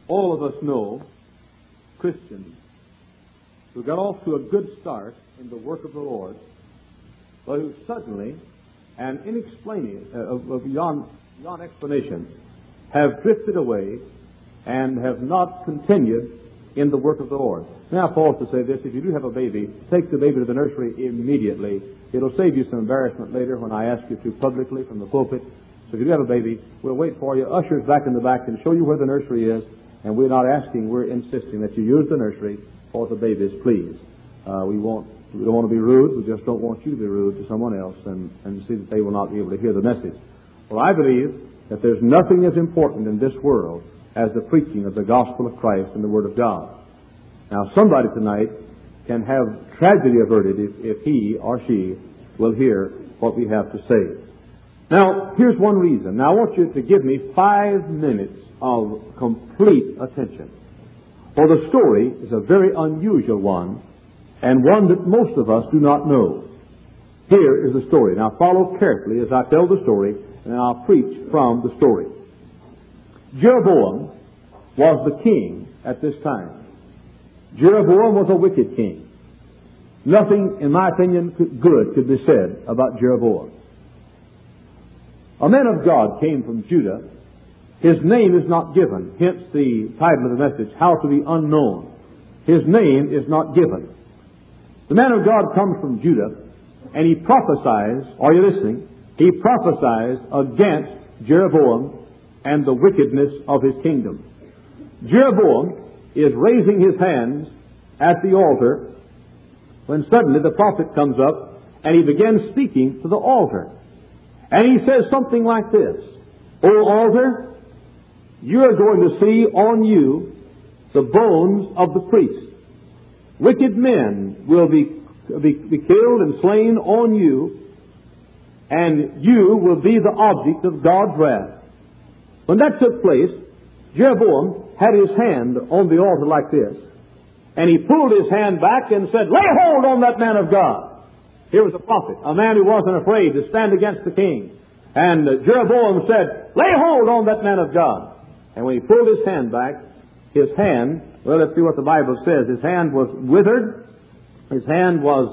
all of us know Christians who got off to a good start in the work of the Lord, but who suddenly and inexplainably, beyond explanation, have drifted away and have not continued in the work of the Lord. Now, Paul to say this: if you do have a baby, take the baby to the nursery immediately. It'll save you some embarrassment later when I ask you to publicly from the pulpit. So if you do have a baby, we'll wait for you. Ushers back in the back can show you where the nursery is, and we're not asking, we're insisting that you use the nursery for the babies, please. We don't want to be rude. We just don't want you to be rude to someone else and see that they will not be able to hear the message. Well, I believe that there's nothing as important in this world as the preaching of the gospel of Christ and the Word of God. Now, somebody tonight can have tragedy averted if he or she will hear what we have to say. Now, here's one reason. Now, I want you to give me 5 minutes of complete attention. For the story is a very unusual one, and one that most of us do not know. Here is the story. Now, follow carefully as I tell the story, and I'll preach from the story. Jeroboam was the king at this time. Jeroboam was a wicked king. Nothing, in my opinion, good could be said about Jeroboam. A man of God came from Judah. His name is not given, hence the title of the message, How to be Unknown. His name is not given. The man of God comes from Judah, and he prophesies, are you listening? He prophesies against Jeroboam and the wickedness of his kingdom. Jeroboam is raising his hands at the altar when suddenly the prophet comes up and he begins speaking to the altar. And he says something like this: O altar, you are going to see on you the bones of the priests. Wicked men will be killed and slain on you, and you will be the object of God's wrath. When that took place, Jeroboam had his hand on the altar like this, and he pulled his hand back and said, lay hold on that man of God. Here was a prophet, a man who wasn't afraid to stand against the king. And Jeroboam said, lay hold on that man of God. And when he pulled his hand back, his hand, well, let's see what the Bible says. His hand was withered. His hand was,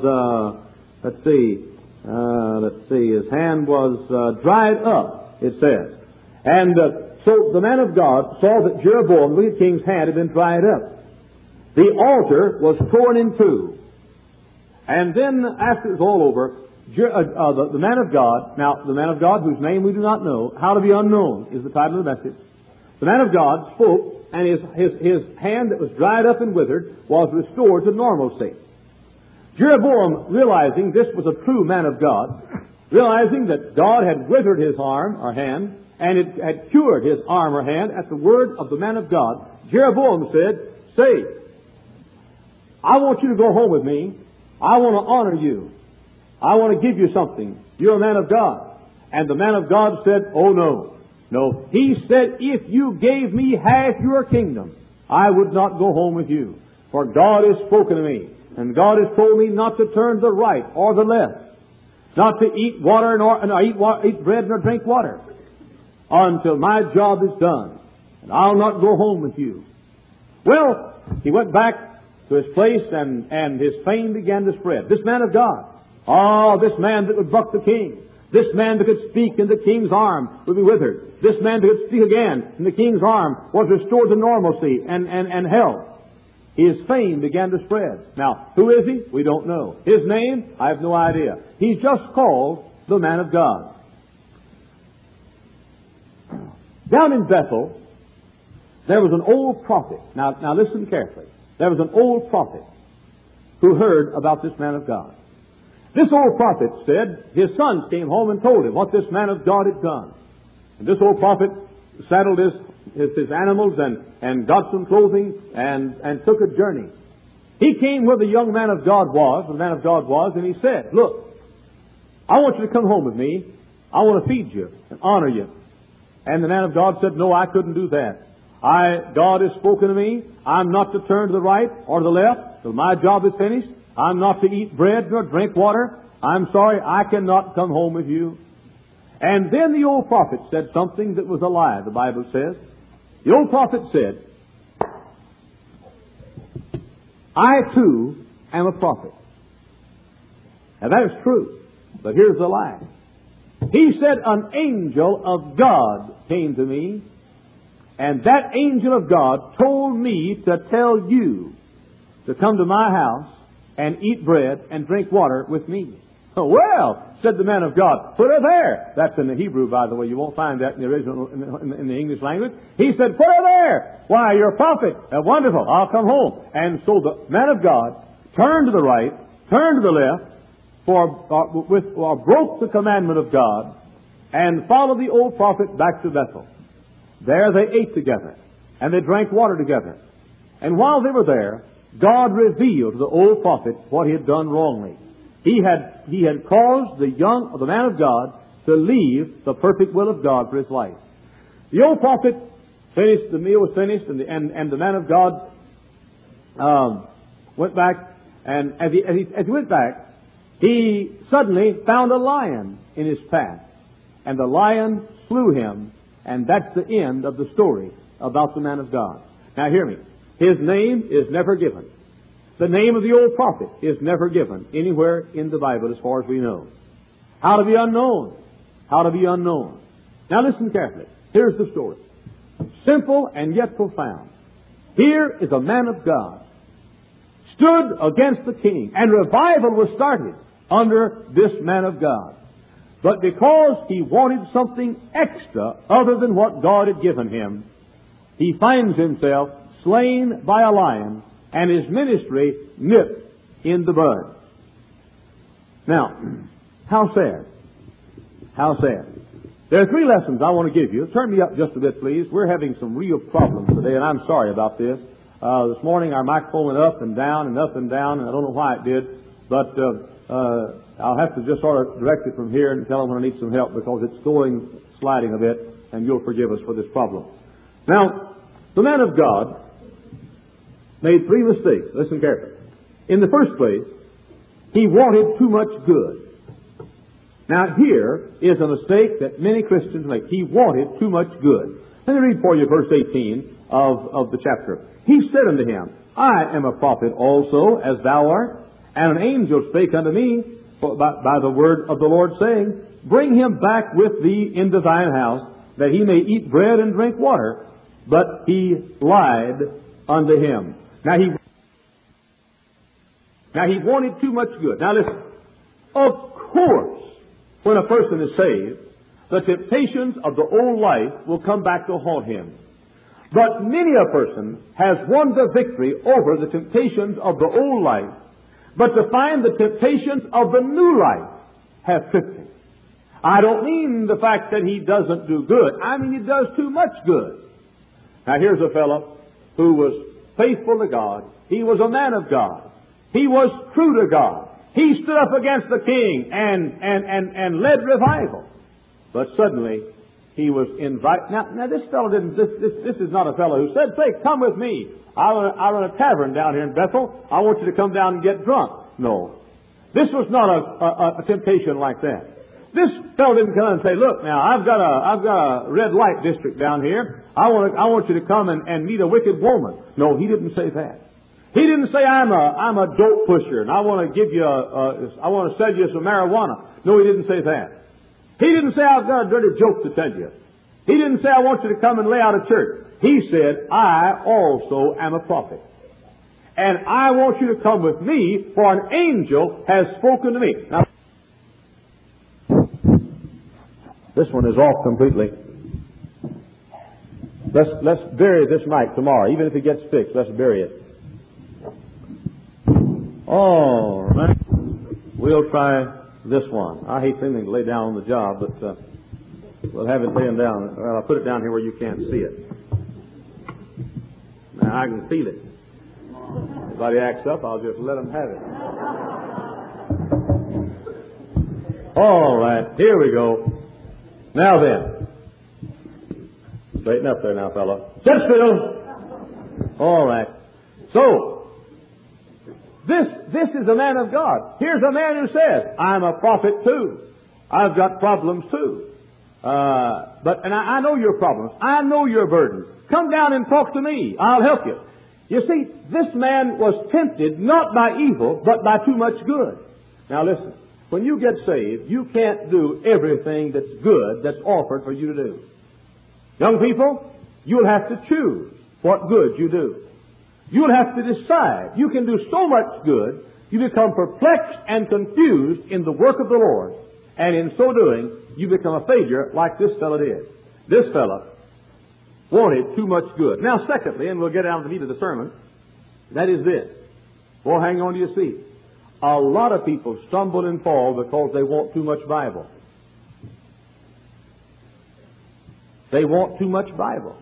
his hand was dried up, it says. And so the man of God saw that Jeroboam, the king's hand, had been dried up. The altar was torn in two. And then, after it was all over, the man of God, now the man of God whose name we do not know, How to be Unknown is the title of the message. The man of God spoke, and his hand that was dried up and withered was restored to normalcy. Jeroboam, realizing this was a true man of God, realizing that God had withered his arm or hand, and it had cured his arm or hand at the word of the man of God, Jeroboam said, say, I want you to go home with me. I want to honor you. I want to give you something. You're a man of God. And the man of God said, oh no. No. He said, if you gave me half your kingdom, I would not go home with you. For God has spoken to me. And God has told me not to turn to the right or the left. Not to eat water nor eat bread nor drink water until my job is done. And I'll not go home with you. Well, he went back to his place, and his fame began to spread. This man of God, this man that would buck the king, this man that could speak and the king's arm would be withered, this man that could speak again and the king's arm was restored to normalcy and health. His fame began to spread. Now, who is he? We don't know. His name? I have no idea. He's just called the man of God. Down in Bethel, there was an old prophet. Now listen carefully. There was an old prophet who heard about this man of God. This old prophet said his sons came home and told him what this man of God had done. And this old prophet saddled his animals and got some clothing and took a journey. He came where the young man of God was, and he said, look, I want you to come home with me. I want to feed you and honor you. And the man of God said, no, I couldn't do that. God has spoken to me. I'm not to turn to the right or the left till my job is finished. I'm not to eat bread nor drink water. I'm sorry, I cannot come home with you. And then the old prophet said something that was a lie, the Bible says. The old prophet said, I too am a prophet. Now that is true, but here's the lie. He said, an angel of God came to me, and that angel of God told me to tell you to come to my house and eat bread and drink water with me. Oh, well, said the man of God, put her there. That's in the Hebrew, by the way. You won't find that in the original, in the English language. He said, put her there. Why, you're a prophet. Wonderful. I'll come home. And so the man of God turned to the right, turned to the left, broke the commandment of God, and followed the old prophet back to Bethel. There they ate together, and they drank water together. And while they were there, God revealed to the old prophet what he had done wrongly. He had caused the man of God to leave the perfect will of God for his life. The old prophet finished, the meal was finished, and the man of God went back, and as he went back, he suddenly found a lion in his path, and the lion slew him, and that's the end of the story about the man of God. Now hear me. His name is never given. The name of the old prophet is never given anywhere in the Bible as far as we know. How to be unknown. How to be unknown. Now listen carefully. Here's the story. Simple and yet profound. Here is a man of God stood against the king, and revival was started under this man of God. But because he wanted something extra other than what God had given him, he finds himself slain by a lion, and his ministry nipped in the bud. Now, how sad. How sad. There are three lessons I want to give you. Turn me up just a bit, please. We're having some real problems today, and I'm sorry about this. This morning our microphone went up and down, and I don't know why it did, but I'll have to just sort of direct it from here and tell them when I need some help, because it's sliding a bit, and you'll forgive us for this problem. Now, the man of God made three mistakes. Listen carefully. In the first place, he wanted too much good. Now here is a mistake that many Christians make. He wanted too much good. Let me read for you verse 18 of the chapter. He said unto him, I am a prophet also, as thou art. And an angel spake unto me by the word of the Lord, saying, bring him back with thee into thine house, that he may eat bread and drink water. But he lied unto him. Now he wanted too much good. Now listen. Of course, when a person is saved, the temptations of the old life will come back to haunt him. But many a person has won the victory over the temptations of the old life, but to find the temptations of the new life have tripped him. I don't mean the fact that he doesn't do good. I mean he does too much good. Now here's a fellow who was faithful to God. He was a man of God. He was true to God. He stood up against the king and led revival. But suddenly he was invited. Now this fellow didn't. This is not a fellow who said, "Say, come with me. I run a tavern down here in Bethel. I want you to come down and get drunk." No, this was not a temptation like that. This fellow didn't come and say, "Look, now I've got a red light district down here. I want you to come and meet a wicked woman." No, he didn't say that. He didn't say, I'm a dope pusher and I want to give you I want to sell you some marijuana. No, he didn't say that. He didn't say, I've got a dirty joke to tell you. He didn't say, I want you to come and lay out a church. He said, I also am a prophet. And I want you to come with me, for an angel has spoken to me. Now, this one is off completely. Let's bury this mic tomorrow. Even if it gets fixed, let's bury it. All right. We'll try this one. I hate anything to lay down on the job, but we'll have it laying down. Well, I'll put it down here where you can't see it. Now, I can feel it. If anybody acts up, I'll just let them have it. All right. Here we go. Now then. Straighten up there now, fella. Sit still. All right. So, this is a man of God. Here's a man who says, I'm a prophet too. I've got problems too. And I know your problems. I know your burdens. Come down and talk to me. I'll help you. You see, this man was tempted not by evil, but by too much good. Now listen, when you get saved, you can't do everything that's good that's offered for you to do. Young people, you'll have to choose what good you do. You'll have to decide. You can do so much good, you become perplexed and confused in the work of the Lord. And in so doing, you become a failure like this fellow did. This fellow wanted too much good. Now, secondly, and we'll get down to the meat of the sermon, that is this. Well, hang on to your seat. A lot of people stumble and fall because they want too much Bible. They want too much Bible.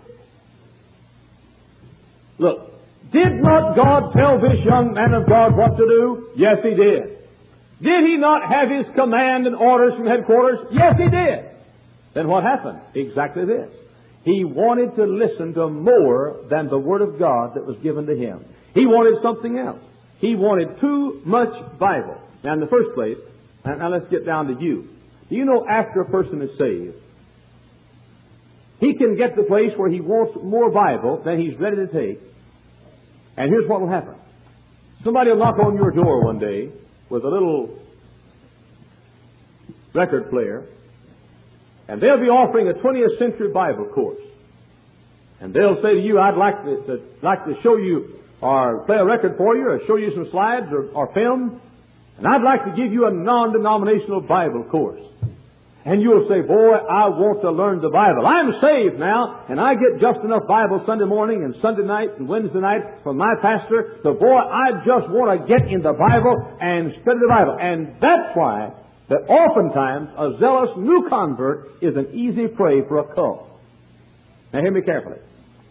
Look, did not God tell this young man of God what to do? Yes, He did. Did He not have His command and orders from headquarters? Yes, He did. Then what happened? Exactly this. He wanted to listen to more than the Word of God that was given to him. He wanted something else. He wanted too much Bible. Now, in the first place, now let's get down to you. Do you know after a person is saved, he can get to the place where he wants more Bible than he's ready to take. And here's what will happen. Somebody will knock on your door one day with a little record player, and they'll be offering a 20th century Bible course. And they'll say to you, I'd like to show you or play a record for you or show you some slides or film, and I'd like to give you a non-denominational Bible course. And you'll say, boy, I want to learn the Bible. I'm saved now, and I get just enough Bible Sunday morning and Sunday night and Wednesday night from my pastor. So, boy, I just want to get in the Bible and study the Bible. And that's why that oftentimes a zealous new convert is an easy prey for a cult. Now, hear me carefully.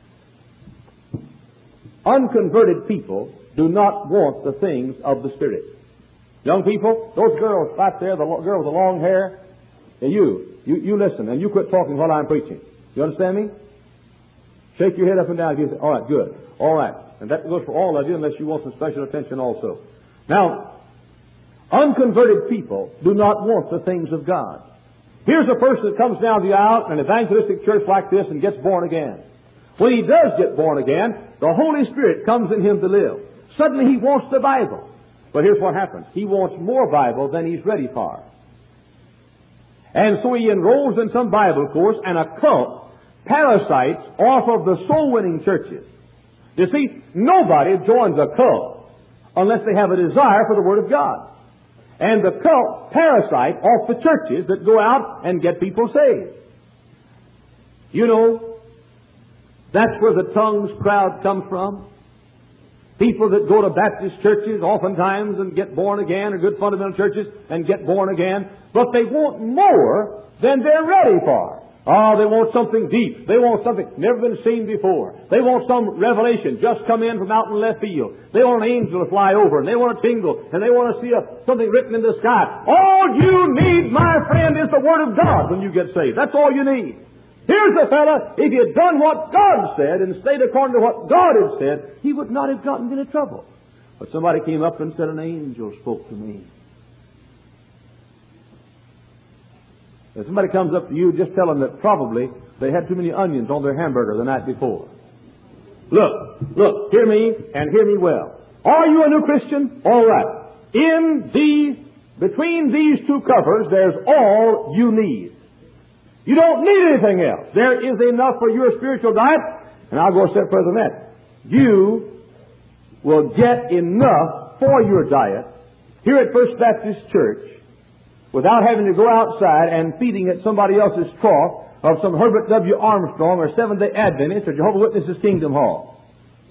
Unconverted people do not want the things of the Spirit. Young people, those girls right there, the girl with the long hair, and you listen, and you quit talking while I'm preaching. You understand me? Shake your head up and down. You say, all right, good. All right. And that goes for all of you unless you want some special attention also. Now, unconverted people do not want the things of God. Here's a person that comes down the aisle in an evangelistic church like this and gets born again. When he does get born again, the Holy Spirit comes in him to live. Suddenly he wants the Bible. But here's what happens. He wants more Bible than he's ready for. And so he enrolls in some Bible course, and a cult parasites off of the soul-winning churches. You see, nobody joins a cult unless they have a desire for the Word of God. And the cult parasite off the churches that go out and get people saved. You know, that's where the tongues crowd comes from. People that go to Baptist churches oftentimes and get born again, or good fundamental churches and get born again, but they want more than they're ready for. Oh, they want something deep. They want something never been seen before. They want some revelation just come in from out in left field. They want an angel to fly over, and they want to tingle, and they want to see something written in the sky. All you need, my friend, is the Word of God when you get saved. That's all you need. Here's the fella, if he had done what God said and stayed according to what God had said, he would not have gotten into trouble. But somebody came up and said, an angel spoke to me. If somebody comes up to you, just tell them that probably they had too many onions on their hamburger the night before. Look, hear me and hear me well. Are you a new Christian? All right. Between these two covers, there's all you need. You don't need anything else. There is enough for your spiritual diet, and I'll go a step further than that. You will get enough for your diet here at First Baptist Church without having to go outside and feeding at somebody else's trough of some Herbert W. Armstrong or Seventh-day Adventist or Jehovah's Witnesses Kingdom Hall.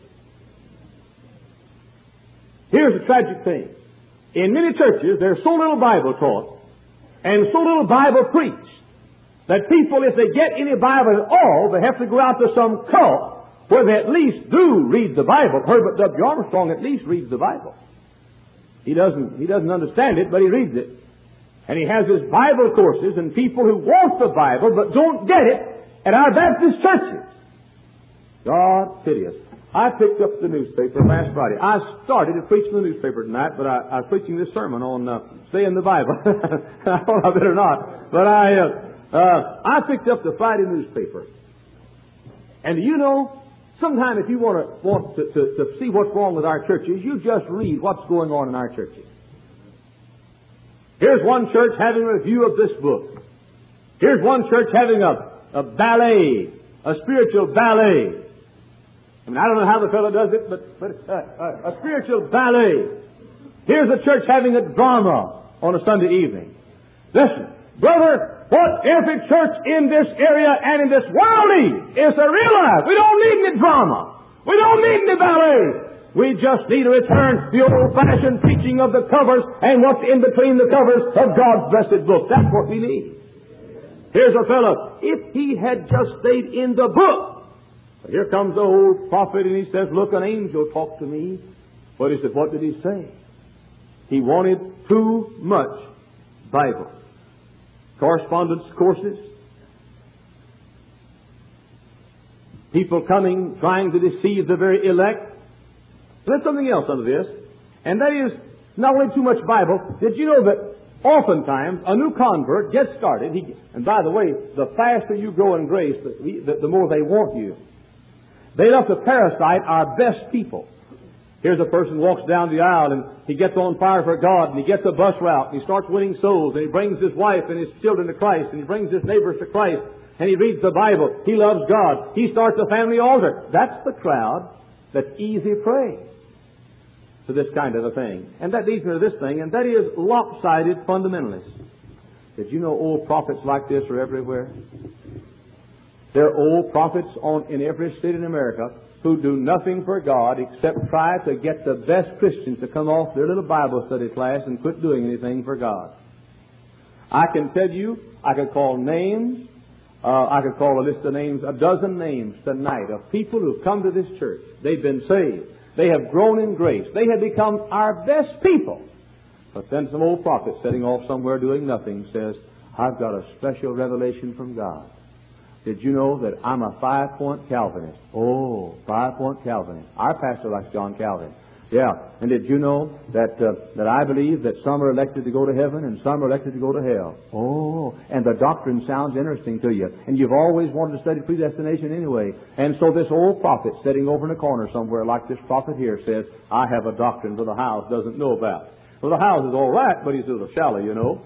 Here's the tragic thing. In many churches, there's so little Bible taught and so little Bible preached that people, if they get any Bible at all, they have to go out to some cult where they at least do read the Bible. Herbert W. Armstrong at least reads the Bible. He doesn't understand it, but he reads it. And he has his Bible courses, and people who want the Bible but don't get it at our Baptist churches. God pity us. I picked up the newspaper last Friday. I started to preach the newspaper tonight, but I was preaching this sermon on stay in the Bible. I thought I better not. But I picked up the Friday newspaper. And you know, Sometime if you want to see what's wrong with our churches, you just read what's going on in our churches. Here's one church having a review of this book. Here's one church having a ballet, a spiritual ballet. I mean, I don't know how the fellow does it, but a spiritual ballet. Here's a church having a drama on a Sunday evening. Listen, brother, what every church in this area and in this world needs is to realize we don't need any drama. We don't need any ballet. We just need to return to the old-fashioned teaching of the covers and what's in between the covers of God's blessed book. That's what we need. Here's a fellow, if he had just stayed in the book. But here comes the old prophet and he says, look, an angel talked to me. But he said, what did he say? He wanted too much Bible. Correspondence courses. People coming, trying to deceive the very elect. There's something else under this, and that is not only too much Bible. Did you know that oftentimes a new convert gets started, and by the way, the faster you grow in grace, the more they want you. They love to parasite our best people. Here's a person walks down the aisle and he gets on fire for God and he gets a bus route and he starts winning souls and he brings his wife and his children to Christ and he brings his neighbors to Christ and he reads the Bible. He loves God. He starts a family altar. That's the crowd that's easy prey to this kind of a thing. And that leads me to this thing, and that is lopsided fundamentalists. Did you know old prophets like this are everywhere? There are old prophets in every state in America who do nothing for God except try to get the best Christians to come off their little Bible study class and quit doing anything for God. I can tell you, I could call names, I could call a list of names, a dozen names tonight of people who've come to this church. They've been saved. They have grown in grace. They have become our best people. But then some old prophet sitting off somewhere doing nothing says, I've got a special revelation from God. Did you know that I'm a 5-point Calvinist? Oh, 5-point Calvinist. Our pastor likes John Calvin. Yeah. And did you know that I believe that some are elected to go to heaven and some are elected to go to hell? Oh, and the doctrine sounds interesting to you. And you've always wanted to study predestination anyway. And so this old prophet sitting over in a corner somewhere like this prophet here says, I have a doctrine that the house doesn't know about. Well, the house is all right, but he's a little shallow, you know.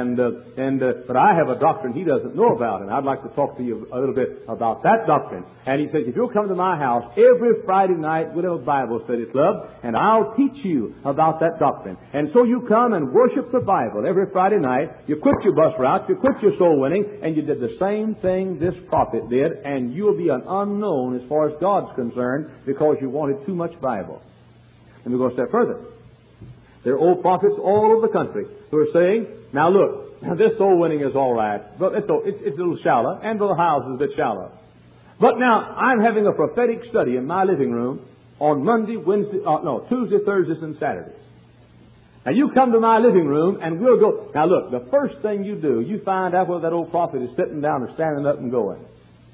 But I have a doctrine he doesn't know about, and I'd like to talk to you a little bit about that doctrine. And he says, if you'll come to my house every Friday night, we'll have a Bible study club, and I'll teach you about that doctrine. And so you come and worship the Bible every Friday night. You quit your bus route, you quit your soul winning, and you did the same thing this prophet did, and you'll be an unknown as far as God's concerned because you wanted too much Bible. And we go a step further. There are old prophets all over the country who are saying, now look, this soul winning is all right, but it's a little shallow, and the house is a bit shallow. But now, I'm having a prophetic study in my living room on Tuesday, Thursdays, and Saturdays. Now you come to my living room and we'll go. Now look, the first thing you do, you find out whether that old prophet is sitting down or standing up and going.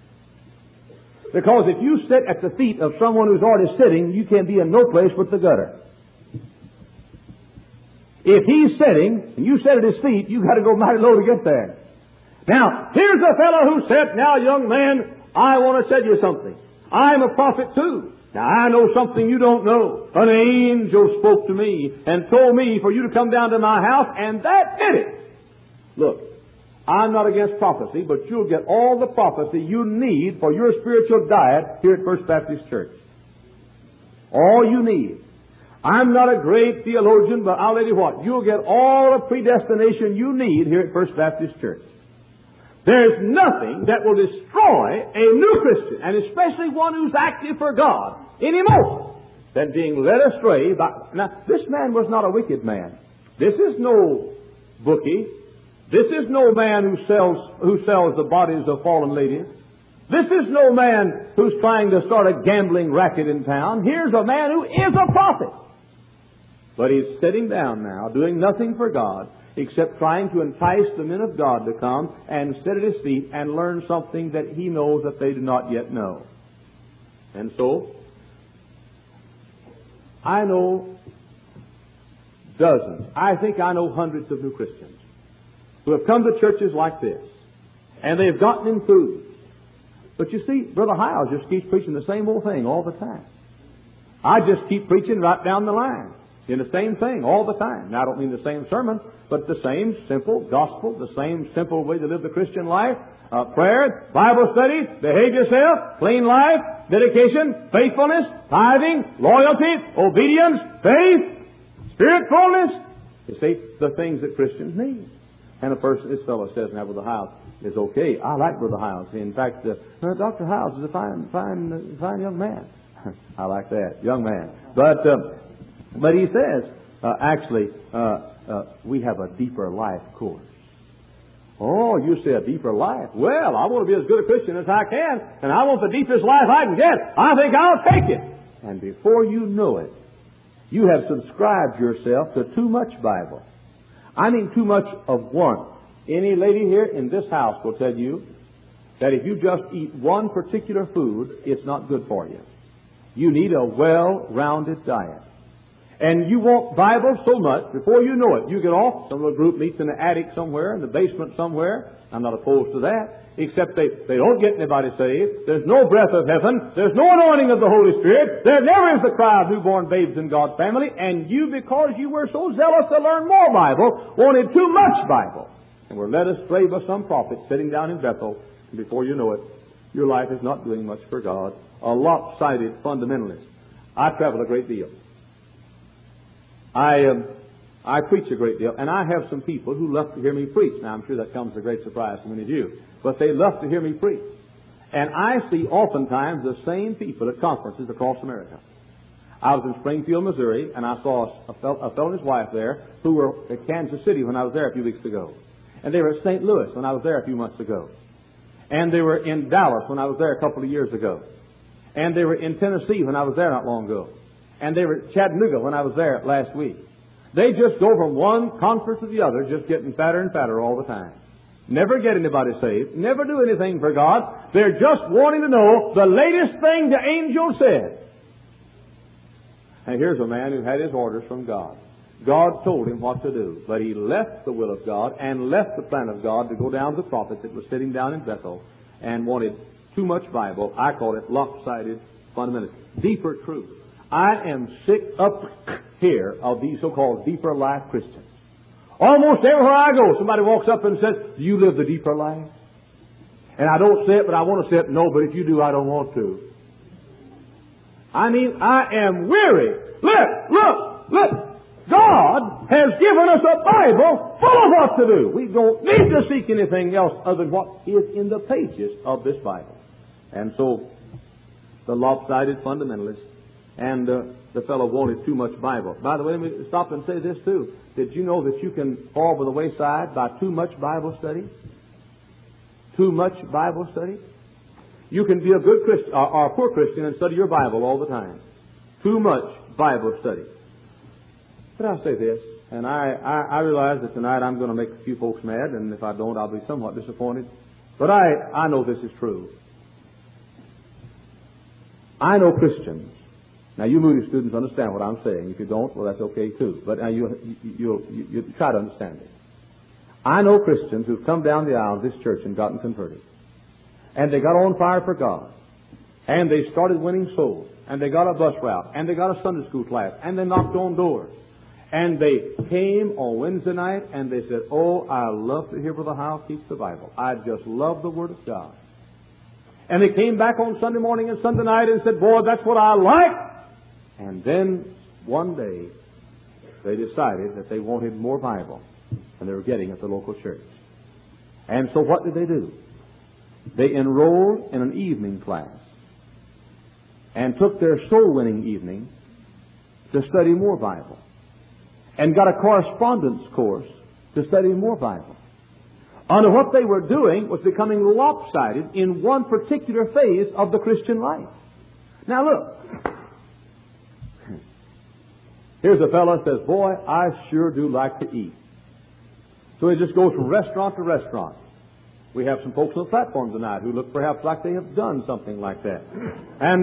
Because if you sit at the feet of someone who's already sitting, you can be in no place but the gutter. If he's sitting, and you sit at his feet, you've got to go mighty low to get there. Now, here's a fellow who said, now, young man, I want to tell you something. I'm a prophet too. Now, I know something you don't know. An angel spoke to me and told me for you to come down to my house, and that did it. Look, I'm not against prophecy, but you'll get all the prophecy you need for your spiritual diet here at First Baptist Church. All you need. I'm not a great theologian, but I'll tell you what, you'll get all the predestination you need here at First Baptist Church. There's nothing that will destroy a new Christian, and especially one who's active for God, any more than being led astray by... Now, this man was not a wicked man. This is no bookie. This is no man who sells the bodies of fallen ladies. This is no man who's trying to start a gambling racket in town. Here's a man who is a prophet. But he's sitting down now, doing nothing for God, except trying to entice the men of God to come and sit at his feet and learn something that he knows that they do not yet know. And so, I know dozens, I think I know hundreds of new Christians who have come to churches like this, and they've gotten enthused. But you see, Brother Hiles just keeps preaching the same old thing all the time. I just keep preaching right down the line in the same thing all the time. Now, I don't mean the same sermon, but the same simple gospel, the same simple way to live the Christian life. Prayer, Bible study, behave yourself, clean life, dedication, faithfulness, tithing, loyalty, obedience, faith, spirit-fullness. You see, the things that Christians need. And a person, this fellow says now, Brother Hiles is okay. I like Brother Hiles. In fact, Dr. Hiles is a fine young man. I like that, young man. But he says, we have a deeper life course. Oh, you say a deeper life? Well, I want to be as good a Christian as I can, and I want the deepest life I can get. I think I'll take it. And before you know it, you have subscribed yourself to too much Bible. I mean too much of one. Any lady here in this house will tell you that if you just eat one particular food, it's not good for you. You need a well-rounded diet. And you want Bible so much, before you know it, you get off, some little group meets in the attic somewhere, in the basement somewhere. I'm not opposed to that, except they don't get anybody saved. There's no breath of heaven. There's no anointing of the Holy Spirit. There never is the cry of newborn babes in God's family. And you, because you were so zealous to learn more Bible, wanted too much Bible. And were led astray by some prophet sitting down in Bethel. And before you know it, your life is not doing much for God. A lopsided fundamentalist. I travel a great deal. I preach a great deal, and I have some people who love to hear me preach. Now, I'm sure that comes as a great surprise to many of you, but they love to hear me preach. And I see oftentimes the same people at conferences across America. I was in Springfield, Missouri, and I saw a fellow and his wife there who were at Kansas City when I was there a few weeks ago. And they were at St. Louis when I was there a few months ago. And they were in Dallas when I was there a couple of years ago. And they were in Tennessee when I was there not long ago. And they were at Chattanooga when I was there last week. They just go from one conference to the other, just getting fatter and fatter all the time. Never get anybody saved. Never do anything for God. They're just wanting to know the latest thing the angel said. And here's a man who had his orders from God. God told him what to do. But he left the will of God and left the plan of God to go down to the prophet that was sitting down in Bethel and wanted too much Bible. I call it lopsided fundamentalism. Deeper truth. I am sick up here of these so-called deeper life Christians. Almost everywhere I go, somebody walks up and says, "Do you live the deeper life?" And I don't say it, but I want to say it. No, but if you do, I don't want to. I mean, I am weary. Look. God has given us a Bible full of what to do. We don't need to seek anything else other than what is in the pages of this Bible. And so, the lopsided fundamentalist and the fellow wanted too much Bible. By the way, let me stop and say this too. Did you know that you can fall by the wayside by too much Bible study? Too much Bible study? You can be a good Christian or a poor Christian and study your Bible all the time. Too much Bible study. But I'll say this, and I realize that tonight I'm going to make a few folks mad, and if I don't, I'll be somewhat disappointed. But I know this is true. I know Christians. Now, you Moody students understand what I'm saying. If you don't, well, that's okay too. But now you try to understand it. I know Christians who've come down the aisle of this church and gotten converted. And they got on fire for God. And they started winning souls. And they got a bus route. And they got a Sunday school class. And they knocked on doors. And they came on Wednesday night and they said, "Oh, I love to hear Brother Hiles teach the Bible. I just love the Word of God." And they came back on Sunday morning and Sunday night and said, "Boy, that's what I like." And then one day they decided that they wanted more Bible than they were getting at the local church. And so what did they do? They enrolled in an evening class and took their soul-winning evening to study more Bible. And got a correspondence course to study more Bible. And what they were doing was becoming lopsided in one particular phase of the Christian life. Now look. Here's a fellow says, "Boy, I sure do like to eat." So he just goes from restaurant to restaurant. We have some folks on the platform tonight who look perhaps like they have done something like that. And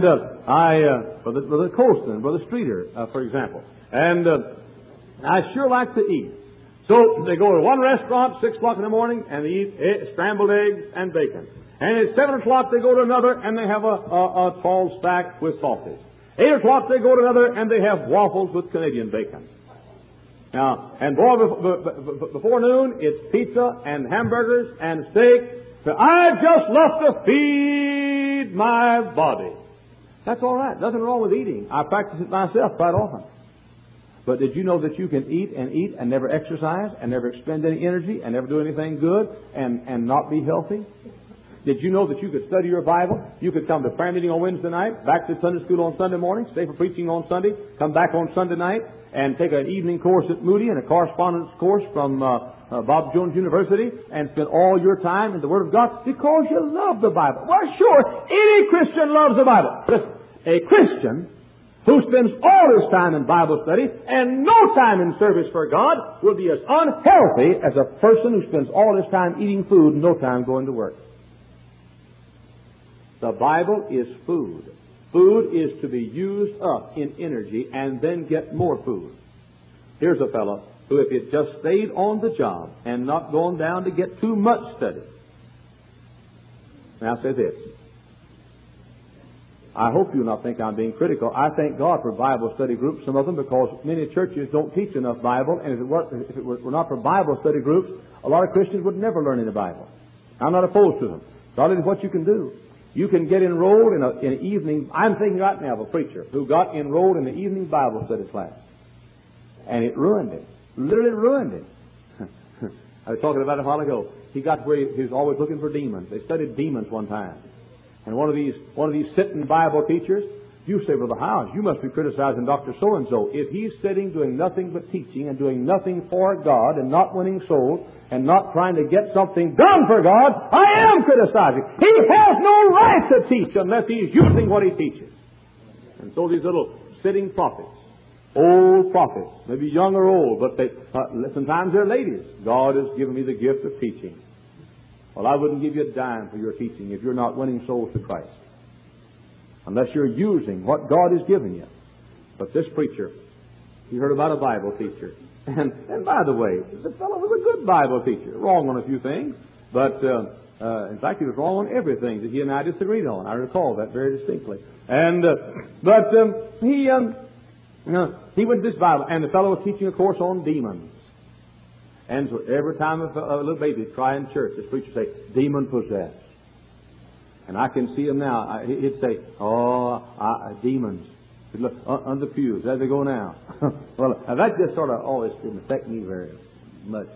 Brother Colston, Brother Streeter, for example. And I sure like to eat. So they go to one restaurant, 6 o'clock in the morning, and they eat scrambled eggs and bacon. And at 7 o'clock they go to another, and they have a tall stack with sausage. 8 o'clock they go to another, and they have waffles with Canadian bacon. Now, and boy, before noon, it's pizza and hamburgers and steak. So I just love to feed my body. That's all right. Nothing wrong with eating. I practice it myself quite often. But did you know that you can eat and never exercise and never expend any energy and never do anything good and not be healthy? Did you know that you could study your Bible? You could come to prayer meeting on Wednesday night, back to Sunday school on Sunday morning, stay for preaching on Sunday, come back on Sunday night, and take an evening course at Moody and a correspondence course from Bob Jones University, and spend all your time in the Word of God because you love the Bible. Well, sure, any Christian loves the Bible. Listen, a Christian who spends all his time in Bible study and no time in service for God will be as unhealthy as a person who spends all his time eating food and no time going to work. The Bible is food. Food is to be used up in energy and then get more food. Here's a fellow who, if he just stayed on the job and not gone down to get too much study. Now say this. I hope you'll not think I'm being critical. I thank God for Bible study groups, some of them, because many churches don't teach enough Bible, and if it were not for Bible study groups, a lot of Christians would never learn any Bible. I'm not opposed to them. That is what you can do. You can get enrolled in an evening. I'm thinking right now of a preacher who got enrolled in the evening Bible study class. And it ruined him. Literally ruined him. I was talking about it a while ago. He got to where he was always looking for demons. They studied demons one time. And one of these sitting Bible teachers, you say, Brother Howes, you must be criticizing Dr. So-and-so. If he's sitting doing nothing but teaching and doing nothing for God and not winning souls and not trying to get something done for God, I am criticizing. He has no right to teach unless he's using what he teaches. And so these little sitting prophets, old prophets, maybe young or old, but sometimes they're ladies. God has given me the gift of teaching. Well, I wouldn't give you a dime for your teaching if you're not winning souls to Christ, unless you're using what God has given you. But this preacher, he heard about a Bible teacher. And by the way, the fellow was a good Bible teacher. Wrong on a few things, but in fact, he was wrong on everything that he and I disagreed on. I recall that very distinctly. And he went to this Bible, and the fellow was teaching a course on demons. And so every time a little baby would cry in church, this preacher would say, demon possessed. And I can see him now. He'd say, demons. He'd look under the pews. There they go now. Well, that just sort of always didn't affect me very much.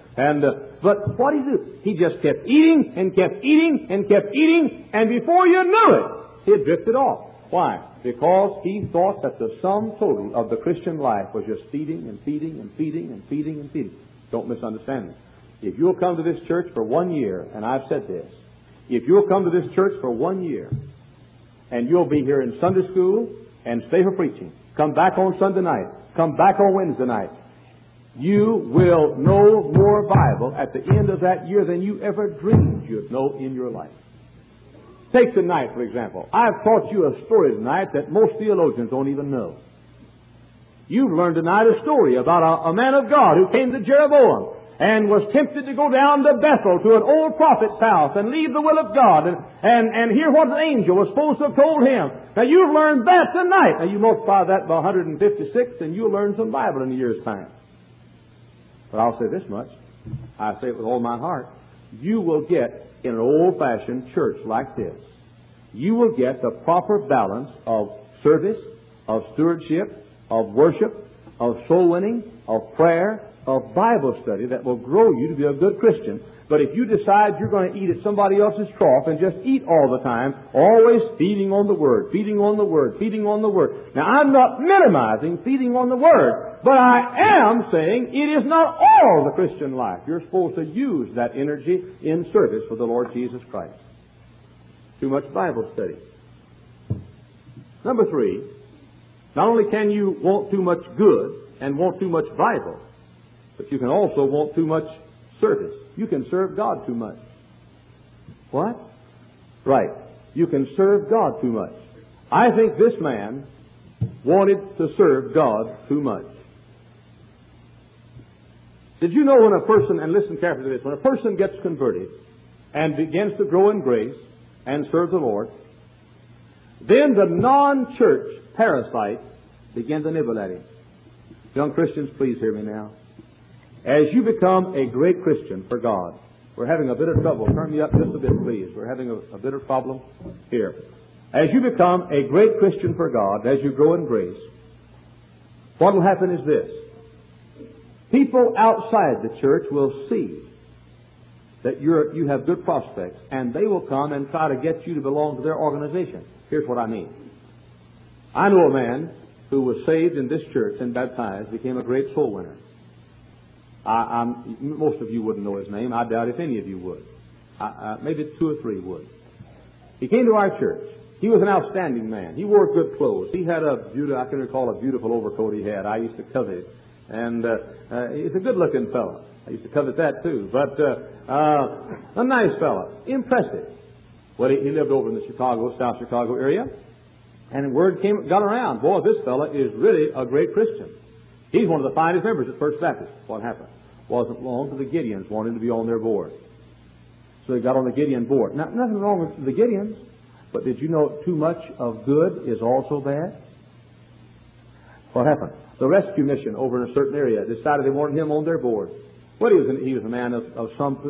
But what did he do? He just kept eating and kept eating and kept eating, and before you knew it, he had drifted off. Why? Because he thought that the sum total of the Christian life was just feeding and feeding and feeding and feeding and feeding. Don't misunderstand me. If you'll come to this church for 1 year, and I've said this, if you'll come to this church for 1 year, and you'll be here in Sunday school and stay for preaching, come back on Sunday night, come back on Wednesday night, you will know more Bible at the end of that year than you ever dreamed you'd know in your life. Take tonight, for example. I've taught you a story tonight that most theologians don't even know. You've learned tonight a story about a man of God who came to Jeroboam and was tempted to go down to Bethel to an old prophet's house and leave the will of God and hear what an angel was supposed to have told him. Now, you've learned that tonight. Now, you multiply that by 156 and you'll learn some Bible in a year's time. But I'll say this much. I say it with all my heart. You will get, in an old-fashioned church like this, you will get the proper balance of service, of stewardship, of worship, of soul winning, of prayer, of Bible study that will grow you to be a good Christian. But if you decide you're going to eat at somebody else's trough and just eat all the time, always feeding on the Word, feeding on the Word, feeding on the Word. Now, I'm not minimizing feeding on the Word, but I am saying it is not all the Christian life. You're supposed to use that energy in service for the Lord Jesus Christ. Too much Bible study. Number 3, not only can you want too much good and want too much Bible, but you can also want too much service. You can serve God too much. What? Right. You can serve God too much. I think this man wanted to serve God too much. Did you know when a person, and listen carefully to this, when a person gets converted and begins to grow in grace and serve the Lord, then the non-church parasites begin to nibble at him. Young Christians, please hear me now. As you become a great Christian for God, we're having a bit of trouble. Turn me up just a bit, please. We're having a bit of problem here. As you become a great Christian for God, as you grow in grace, what will happen is this. People outside the church will see that you have good prospects, and they will come and try to get you to belong to their organization. Here's what I mean. I know a man who was saved in this church and baptized, became a great soul winner. Most of you wouldn't know his name. I doubt if any of you would. Maybe 2 or 3 would. He came to our church. He was an outstanding man. He wore good clothes. He had I can recall a beautiful overcoat he had. I used to covet it. And he's a good-looking fellow. I used to covet that too. But a nice fellow. Impressive. Well, he lived over in the South Chicago area. And word got around. Boy, this fellow is really a great Christian. He's one of the finest members at First Baptist. What happened? Wasn't long till the Gideons wanted to be on their board. So he got on the Gideon board. Now, nothing wrong with the Gideons. But did you know too much of good is also bad? What happened? The rescue mission over in a certain area decided they wanted him on their board. Well, he was a man of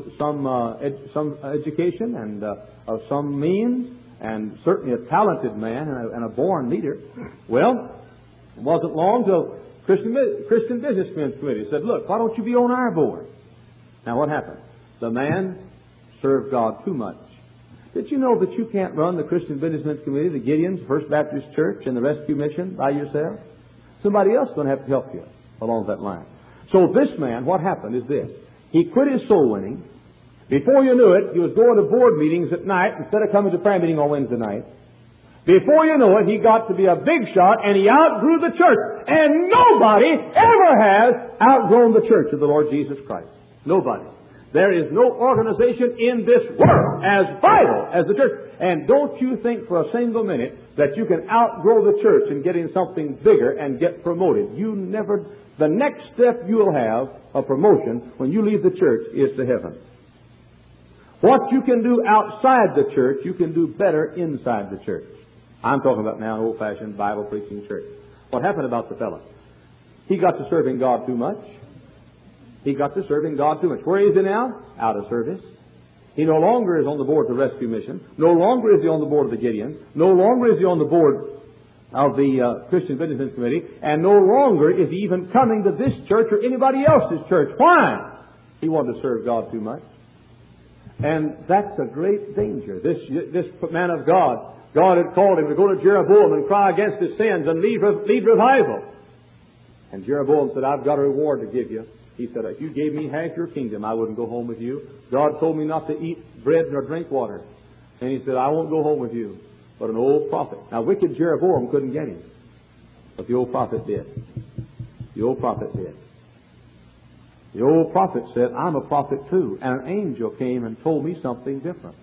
some education and of some means, and certainly a talented man and a born leader. Well, it wasn't long till Christian Businessmen's Committee said, "Look, why don't you be on our board?" Now, what happened? The man served God too much. Did you know that you can't run the Christian Businessmen's Committee, the Gideons, First Baptist Church, and the Rescue Mission by yourself? Somebody else is going to have to help you along that line. So this man, what happened is this. He quit his soul winning. Before you knew it, he was going to board meetings at night instead of coming to prayer meeting on Wednesday night. Before you know it, he got to be a big shot, and he outgrew the church. And nobody ever has outgrown the church of the Lord Jesus Christ. Nobody. There is no organization in this world as vital as the church. And don't you think for a single minute that you can outgrow the church in getting something bigger and get promoted. You never. The next step you'll have of promotion when you leave the church is to heaven. What you can do outside the church, you can do better inside the church. I'm talking about now an old-fashioned Bible-preaching church. What happened about the fellow? He got to serving God too much. He got to serving God too much. Where is he now? Out of service. He no longer is on the board of the Rescue Mission. No longer is he on the board of the Gideons. No longer is he on the board of the Christian Businessmen's Committee. And no longer is he even coming to this church or anybody else's church. Why? He wanted to serve God too much. And that's a great danger. This man of God, God had called him to go to Jeroboam and cry against his sins and lead revival. And Jeroboam said, "I've got a reward to give you." He said, "If you gave me half your kingdom, I wouldn't go home with you. God told me not to eat bread nor drink water." And he said, "I won't go home with you." But an old prophet. Now, wicked Jeroboam couldn't get him. But the old prophet did. The old prophet did. The old prophet said, "I'm a prophet too." And an angel came and told me something different.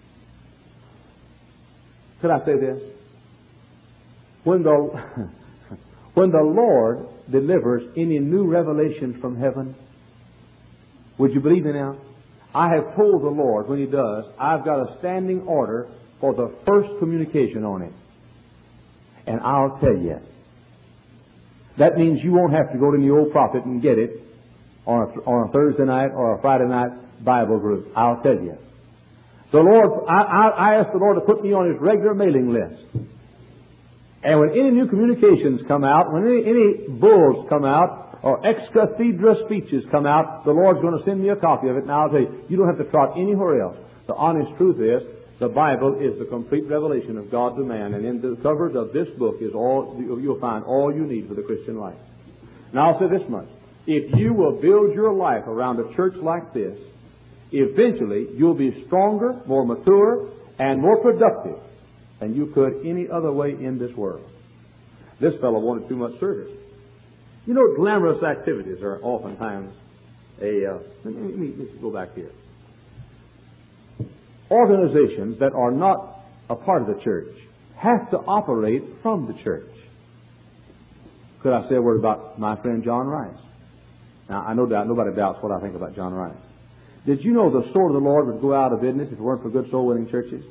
Could I say this? When the Lord delivers any new revelation from heaven, would you believe me now? I have told the Lord when He does, I've got a standing order for the first communication on it. And I'll tell you. That means you won't have to go to the old prophet and get it on a Thursday night or a Friday night Bible group. I'll tell you. The Lord, I asked the Lord to put me on His regular mailing list. And when any new communications come out, when any bulls come out, or ex cathedra speeches come out, the Lord's going to send me a copy of it. And I'll tell you, you don't have to trot anywhere else. The honest truth is, the Bible is the complete revelation of God to man. And in the covers of this book is you'll find all you need for the Christian life. Now I'll say this much. If you will build your life around a church like this, eventually you'll be stronger, more mature, and more productive than you could any other way in this world. This fellow wanted too much service. You know, glamorous activities are oftentimes let me go back here. Organizations that are not a part of the church have to operate from the church. Could I say a word about my friend John Rice? Now, I know that nobody doubts what I think about John Rice. Did you know the sword of the Lord would go out of business if it weren't for good soul-winning churches?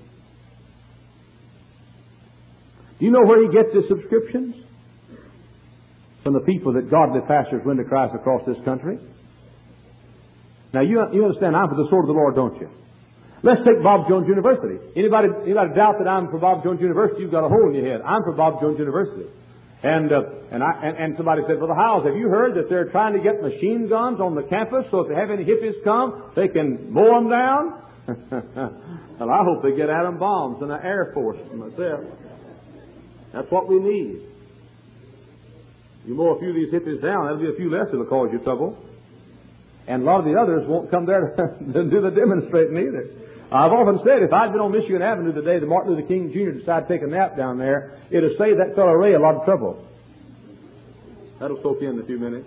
Do you know where he gets his subscriptions? From the people that godly pastors win to Christ across this country. Now, you understand, I'm for the sword of the Lord, don't you? Let's take Bob Jones University. Anybody doubt that I'm for Bob Jones University? You've got a hole in your head. I'm for Bob Jones University. And somebody said, Brother Howes, have you heard that they're trying to get machine guns on the campus so if they have any hippies come, they can mow them down? Well, I hope they get atom bombs in the Air Force myself. That's what we need. You mow a few of these hippies down, that'll be a few less that'll cause you trouble. And a lot of the others won't come there to do the demonstrating either. I've often said, if I'd been on Michigan Avenue today, that Martin Luther King Jr. decided to take a nap down there, it'd have saved that fellow Ray a lot of trouble. That'll soak in a few minutes.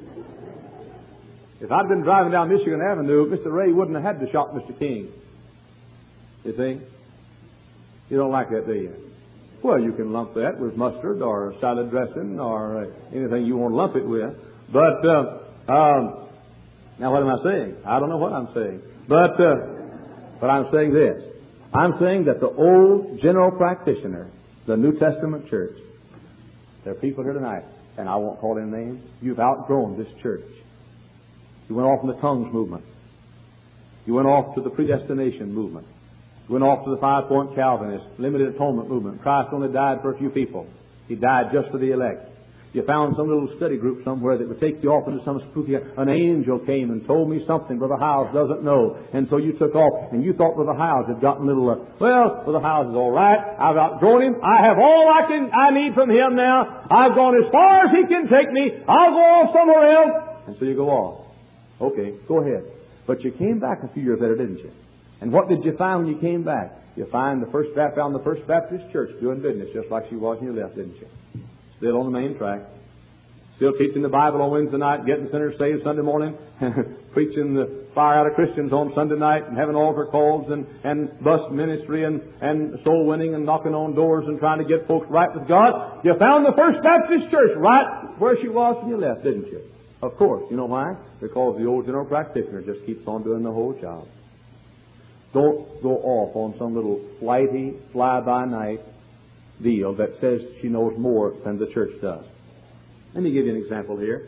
If I'd been driving down Michigan Avenue, Mr. Ray wouldn't have had to shot Mr. King. You see? You don't like that, do you? Well, you can lump that with mustard or salad dressing or anything you want to lump it with. But, now what am I saying? I don't know what I'm saying. But I'm saying this. I'm saying that the old general practitioner, the New Testament church, there are people here tonight, and I won't call their names. You've outgrown this church. You went off in the tongues movement. You went off to the predestination movement. You went off to the 5-point Calvinist, limited atonement movement. Christ only died for a few people. He died just for the elect. You found some little study group somewhere that would take you off into some spooky... An angel came and told me something Brother Howes doesn't know. And so you took off, and you thought Brother Howes had gotten a little... well, Brother Howes is all right. I've outgrown him. I have all I need from him now. I've gone as far as he can take me. I'll go off somewhere else. And so you go off. Okay, go ahead. But you came back a few years later, didn't you? And what did you find when you came back? You found the First Baptist Church doing business just like she was when you left, didn't you? Still on the main track. Still teaching the Bible on Wednesday night, getting sinners saved Sunday morning, preaching the fire out of Christians on Sunday night, and having altar calls and bus ministry and soul winning and knocking on doors and trying to get folks right with God. You found the First Baptist Church right where she was when you left, didn't you? Of course. You know why? Because the old general practitioner just keeps on doing the whole job. Don't go off on some little flighty, fly-by-night deal that says she knows more than the church does. Let me give you an example here.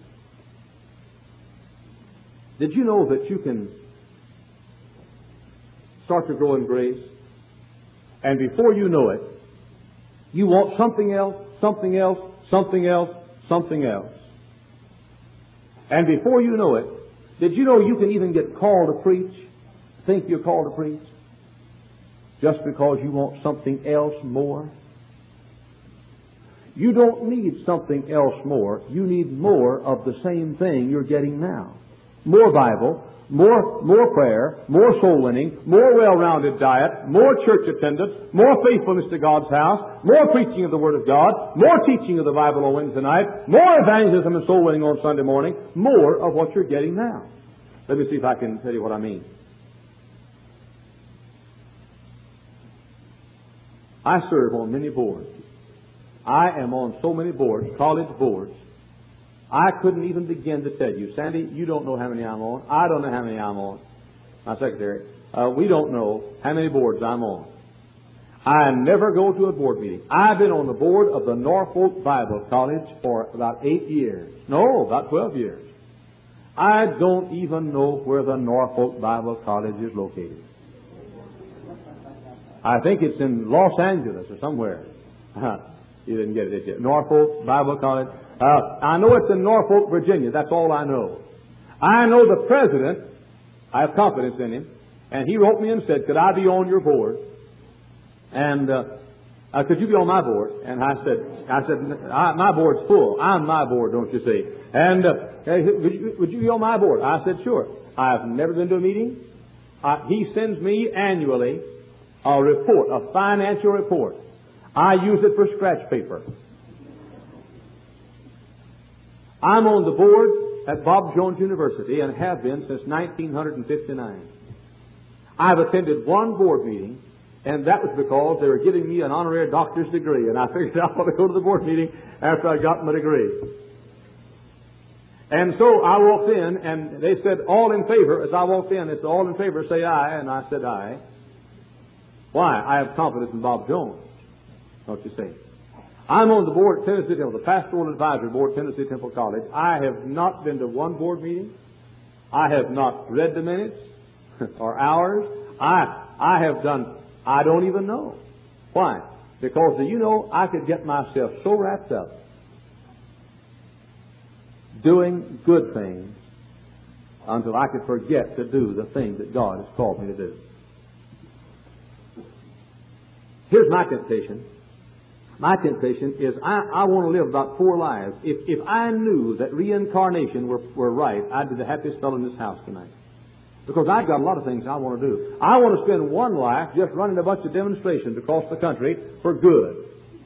Did you know that you can start to grow in grace, and before you know it, you want something else, something else, something else, something else. And before you know it, did you know you can even get called to preach? Think you're called to preach? Just because you want something else more? You don't need something else more. You need more of the same thing you're getting now. More Bible, more prayer, more soul winning, more well-rounded diet, more church attendance, more faithfulness to God's house, more preaching of the Word of God, more teaching of the Bible on Wednesday night, more evangelism and soul winning on Sunday morning, more of what you're getting now. Let me see if I can tell you what I mean. I serve on many boards. I am on so many boards, college boards. I couldn't even begin to tell you. Sandy, you don't know how many I'm on. I don't know how many I'm on. My secretary, we don't know how many boards I'm on. I never go to a board meeting. I've been on the board of the Norfolk Bible College for about 8 years. No, about 12 years. I don't even know where the Norfolk Bible College is located. I think it's in Los Angeles or somewhere. You didn't get it, did you? Norfolk Bible College. I know it's in Norfolk, Virginia. That's all I know. I know the president. I have confidence in him. And he wrote me and said, could I be on your board? And could you be on my board? And I said, my board's full. I'm my board, don't you see? And would you be on my board? I said, sure. I've never been to a meeting. He sends me annually a report, a financial report. I use it for scratch paper. I'm on the board at Bob Jones University and have been since 1959. I've attended one board meeting, and that was because they were giving me an honorary doctor's degree, and I figured I ought to go to the board meeting after I got my degree. And so I walked in, and they said, all in favor. As I walked in, they said, all in favor, say aye. And I said aye. Why? I have confidence in Bob Jones. Don't you say? I'm on the board at Tennessee Temple, the Pastoral Advisory Board at Tennessee Temple College. I have not been to one board meeting. I have not read the minutes or hours. I have done, I don't even know. Why? Because, do you know, I could get myself so wrapped up doing good things until I could forget to do the things that God has called me to do. Here's my temptation. My temptation is I want to live about 4 lives. If I knew that reincarnation were right, I'd be the happiest fellow in this house tonight. Because I've got a lot of things I want to do. I want to spend one life just running a bunch of demonstrations across the country for good.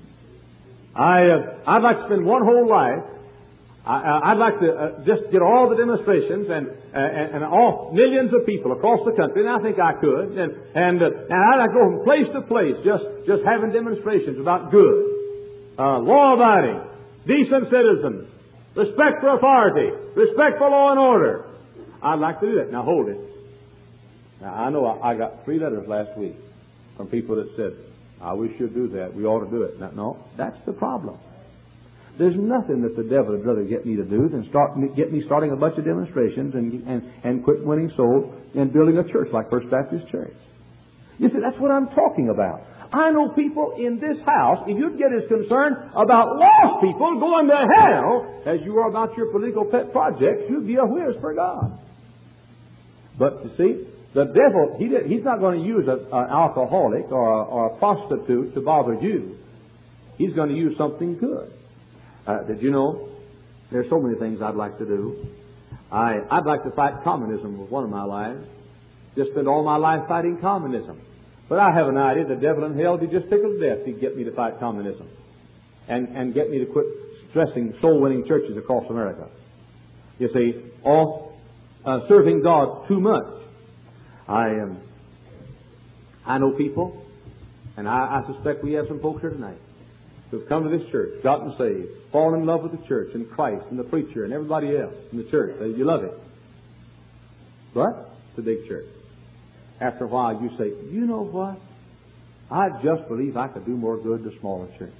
I'd like to spend one whole life. I'd like to just get all the demonstrations and all millions of people across the country, and I think I could. And I'd like to go from place to place, just having demonstrations about good, law-abiding, decent citizens, respect for authority, respect for law and order. I'd like to do that. Now hold it. Now I know I got 3 letters last week from people that said, we should do that. We ought to do it. No, that's the problem. There's nothing that the devil would rather get me to do than get me starting a bunch of demonstrations and quit winning souls and building a church like First Baptist Church. You see, that's what I'm talking about. I know people in this house, if you'd get as concerned about lost people going to hell as you are about your political pet projects, you'd be a whiz for God. But you see, the devil, he's not going to use an alcoholic or a prostitute to bother you. He's going to use something good. Did you know there's so many things I'd like to do? I'd like to fight communism with one of my lives. Just spend all my life fighting communism. But I have an idea the devil in hell, he'd just tickle to death he'd get me to fight communism. And get me to quit stressing soul-winning churches across America. You see, serving God too much. I know people, and I suspect we have some folks here tonight who've come to this church, gotten saved, fallen in love with the church and Christ and the preacher and everybody else in the church. You love it. But it's a big church. After a while you say, you know what? I just believe I could do more good to smaller churches.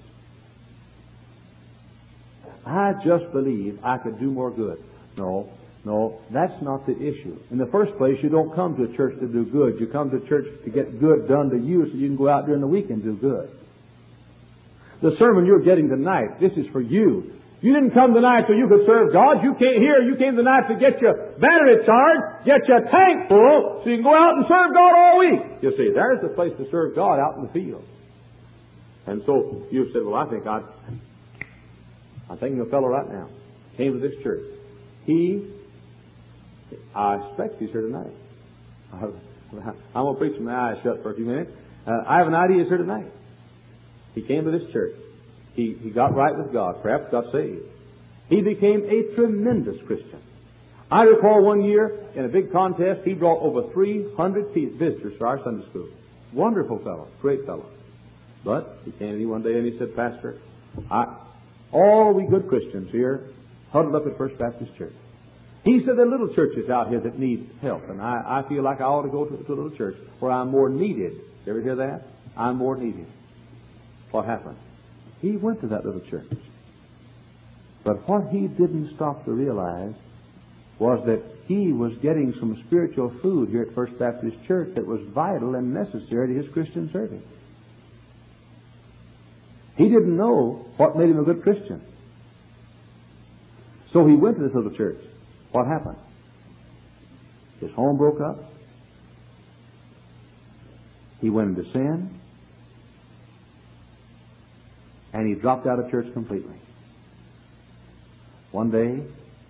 I just believe I could do more good. No, that's not the issue. In the first place, you don't come to a church to do good. You come to church to get good done to you so you can go out during the week and do good. The sermon you're getting tonight, this is for you. You didn't come tonight so you could serve God. You came tonight to get your battery charged, get your tank full, so you can go out and serve God all week. You see, there's the place to serve God, out in the field. And so you said, well, I'm thinking of a fellow right now. Came to this church. I expect he's here tonight. I'm going to preach with my eyes shut for a few minutes. I have an idea he's here tonight. He came to this church. He got right with God, perhaps got saved. He became a tremendous Christian. I recall one year in a big contest, he brought over 300 visitors to our Sunday school. Wonderful fellow, great fellow. But he came to me one day and he said, Pastor, all we good Christians here huddled up at First Baptist Church. He said there are little churches out here that need help, and I feel like I ought to go to a little church where I'm more needed. You ever hear that? I'm more needed. What happened? He went to that little church. But what he didn't stop to realize was that he was getting some spiritual food here at First Baptist Church that was vital and necessary to his Christian serving. He didn't know what made him a good Christian. So he went to this little church. What happened? His home broke up. He went into sin. And he dropped out of church completely. One day,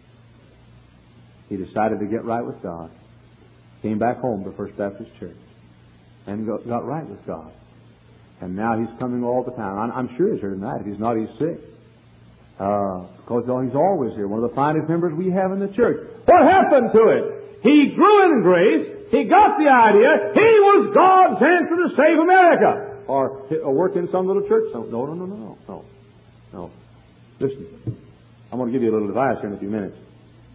he decided to get right with God. Came back home to First Baptist Church. And got right with God. And now he's coming all the time. I'm sure he's here tonight. If he's not, he's sick. Because he's always here. One of the finest members we have in the church. What happened to it? He grew in grace. He got the idea. He was God's answer to save America. Or work in some little church. No. Listen, I'm going to give you a little advice here in a few minutes.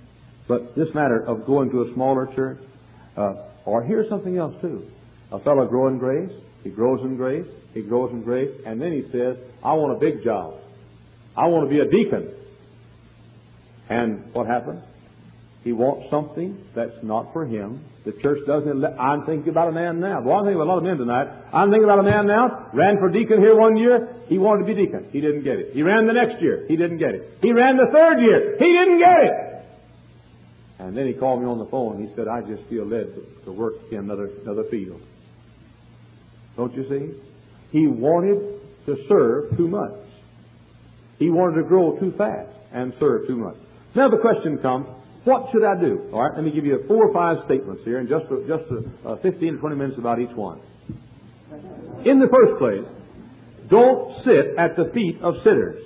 But this matter of going to a smaller church, or here's something else too. A fellow grows in grace, he grows in grace, he grows in grace, and then he says, I want a big job. I want to be a deacon. And what happens? He wants something that's not for him. The church doesn't let... I'm thinking about a man now. Well, I'm thinking about a lot of men tonight. I'm thinking about a man now. Ran for deacon here one year. He wanted to be deacon. He didn't get it. He ran the next year. He didn't get it. He ran the third year. He didn't get it. And then he called me on the phone. He said, I just feel led to work in another field. Don't you see? He wanted to serve too much. He wanted to grow too fast and serve too much. Now the question comes, what should I do? All right, let me give you 4 or 5 statements here in just 15 to 20 minutes about each one. In the first place, don't sit at the feet of sitters.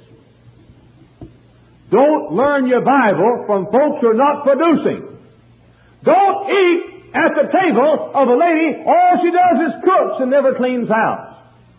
Don't learn your Bible from folks who are not producing. Don't eat at the table of a lady, all she does is cooks and never cleans house.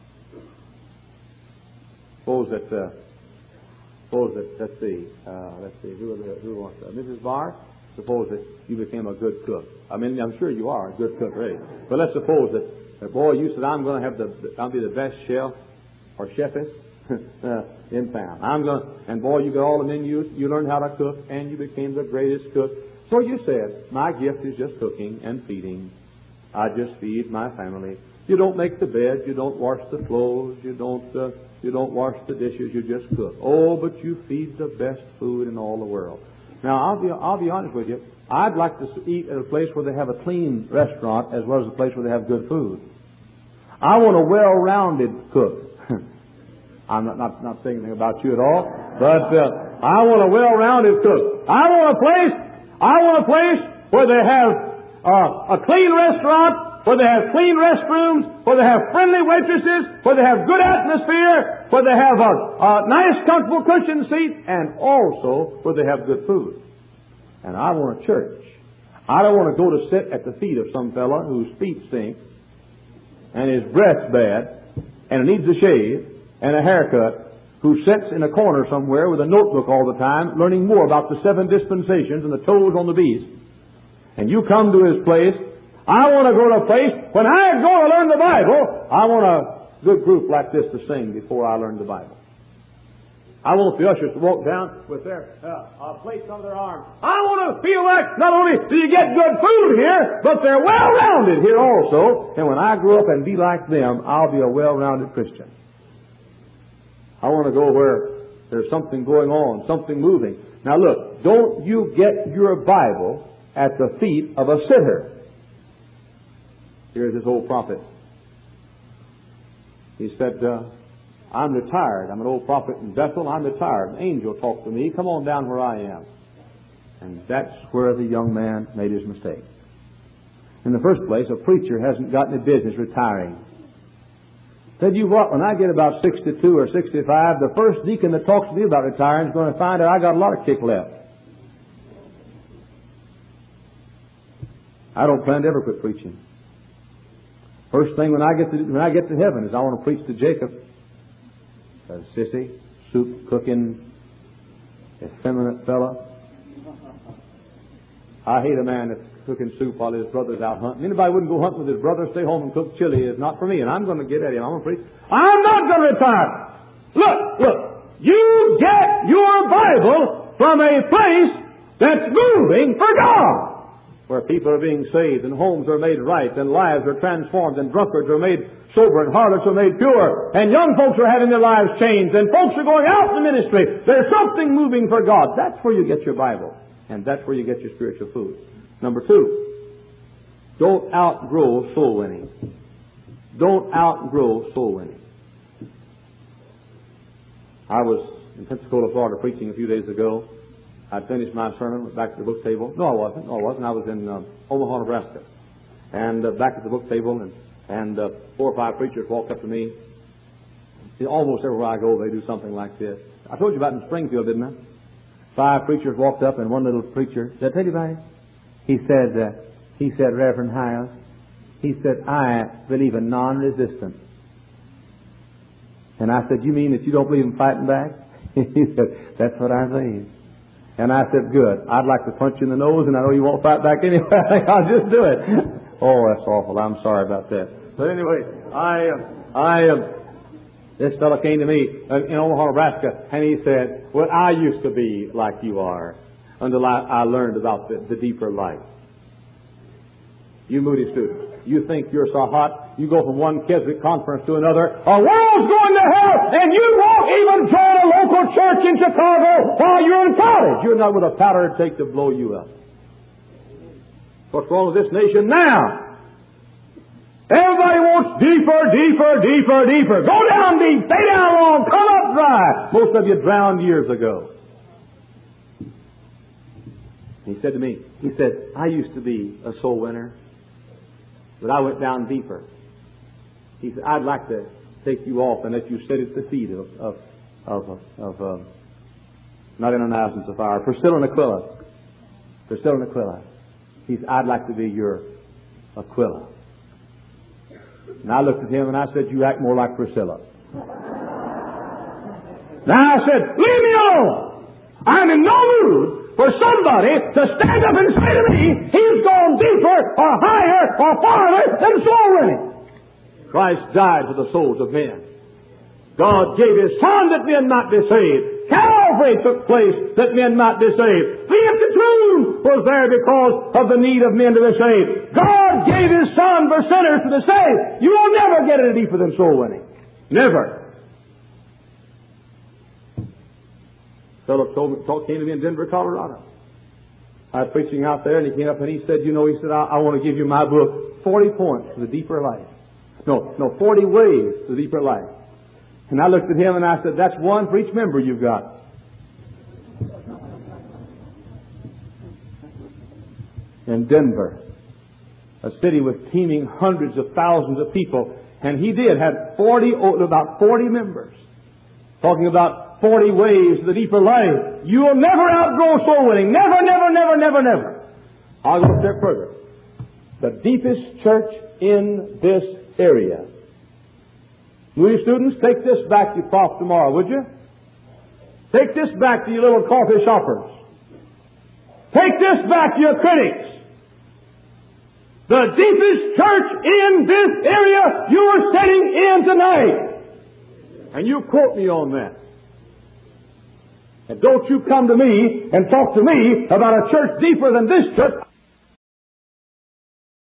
Let's see, who wants that? Mrs. Barr, suppose that you became a good cook. I mean, I'm sure you are a good cook, right? But let's suppose that, boy, you said, I'll be the best chef or chefess in town. And boy, you got all the menus, you learned how to cook, and you became the greatest cook. So you said, my gift is just cooking and feeding. I just feed my family. You don't make the bed, you don't wash the clothes, you don't wash the dishes, you just cook. Oh, but you feed the best food in all the world. Now, I'll be honest with you. I'd like to eat at a place where they have a clean restaurant as well as a place where they have good food. I want a well-rounded cook. I'm not saying anything about you at all, but I want a well-rounded cook. I want a place where they have a clean restaurant, where they have clean restrooms, where they have friendly waitresses, where they have good atmosphere, where they have a nice, comfortable cushion seat, and also where they have good food. And I want a church. I don't want to go to sit at the feet of some fella whose feet stink, and his breath's bad, and needs a shave, and a haircut, who sits in a corner somewhere with a notebook all the time, learning more about the 7 dispensations and the toes on the beast. And you come to his place. I want to go to a place, when I go to learn the Bible, I want a good group like this to sing before I learn the Bible. I want the ushers to walk down with their plates under their arms. I want to feel like not only do you get good food here, but they're well-rounded here also. And when I grow up and be like them, I'll be a well-rounded Christian. I want to go where there's something going on, something moving. Now look, don't you get your Bible at the feet of a sitter. Here's this old prophet. He said, I'm retired. I'm an old prophet in Bethel. I'm retired. An angel talked to me. Come on down where I am. And that's where the young man made his mistake. In the first place, a preacher hasn't got any business retiring. Said, you what, when I get about 62 or 65, the first deacon that talks to me about retiring is going to find out I got a lot of kick left. I don't plan to ever quit preaching. First thing when I get to heaven is I want to preach to Jacob. A sissy, soup cooking, effeminate fella. I hate a man that's cooking soup while his brother's out hunting. Anybody wouldn't go hunting with his brother, stay home and cook chili is not for me. And I'm going to get at him. I'm going to preach. I'm not going to retire. Look. You get your Bible from a place that's moving for God. Where people are being saved, and homes are made right, and lives are transformed, and drunkards are made sober, and harlots are made pure, and young folks are having their lives changed, and folks are going out in the ministry. There's something moving for God. That's where you get your Bible, and that's where you get your spiritual food. Number 2, don't outgrow soul winning. Don't outgrow soul winning. I was in Pensacola, Florida, preaching a few days ago. I'd finished my sermon, went back to the book table. No, I wasn't. I was in Omaha, Nebraska. And back at the book table, and 4 or 5 preachers walked up to me. Almost everywhere I go, they do something like this. I told you about it in Springfield, didn't I? 5 preachers walked up, and one little preacher said, tell you about it? He said, Reverend Hiles, he said, I believe in non-resistance. And I said, you mean that you don't believe in fighting back? He said, that's what I believe. And I said, good. I'd like to punch you in the nose, and I know you won't fight back anyway. I think I'll just do it. Oh, that's awful. I'm sorry about that. But anyway, this fellow came to me in Omaha, Nebraska, and he said, well, I used to be like you are until I learned about the deeper life. You Moody students, you think you're so hot, you go from one Keswick conference to another, a world's going to hell, and you won't even join a local church in Chicago while you're in college. You're not with a powder to take to blow you up. What's wrong with this nation now? Everybody wants deeper, deeper, deeper, deeper. Go down deep, stay down long, come up dry. Most of you drowned years ago. He said to me, I used to be a soul winner, but I went down deeper. He said, I'd like to take you off and let you sit at the feet of not in Onesimus of fire, Priscilla and Aquila. Priscilla and Aquila. He said, I'd like to be your Aquila. And I looked at him and I said, you act more like Priscilla. Now I said, leave me alone. I'm in no mood for somebody to stand up and say to me, he's gone deeper or higher or farther than soul winning. Christ died for the souls of men. God gave His Son that men might be saved. Calvary took place that men might be saved. The empty tomb was there because of the need of men to be saved. God gave His Son for sinners to be saved. You will never get any deeper than soul winning. Never. Philip came to me in Denver, Colorado. I was preaching out there, and he came up and he said, I want to give you my book, 40 points to the deeper life. No, 40 ways to the deeper life. And I looked at him and I said, that's one for each member you've got. In Denver, a city with teeming hundreds of thousands of people, and he had about 40 members, talking about 40 ways to the deeper life. You will never outgrow soul winning. Never, never, never, never, never. I'll go a step further. The deepest church in this area. Moody students, take this back to your prof tomorrow, would you? Take this back to your little coffee shoppers. Take this back to your critics. The deepest church in this area you are sitting in tonight. And you quote me on that. And don't you come to me and talk to me about a church deeper than this church.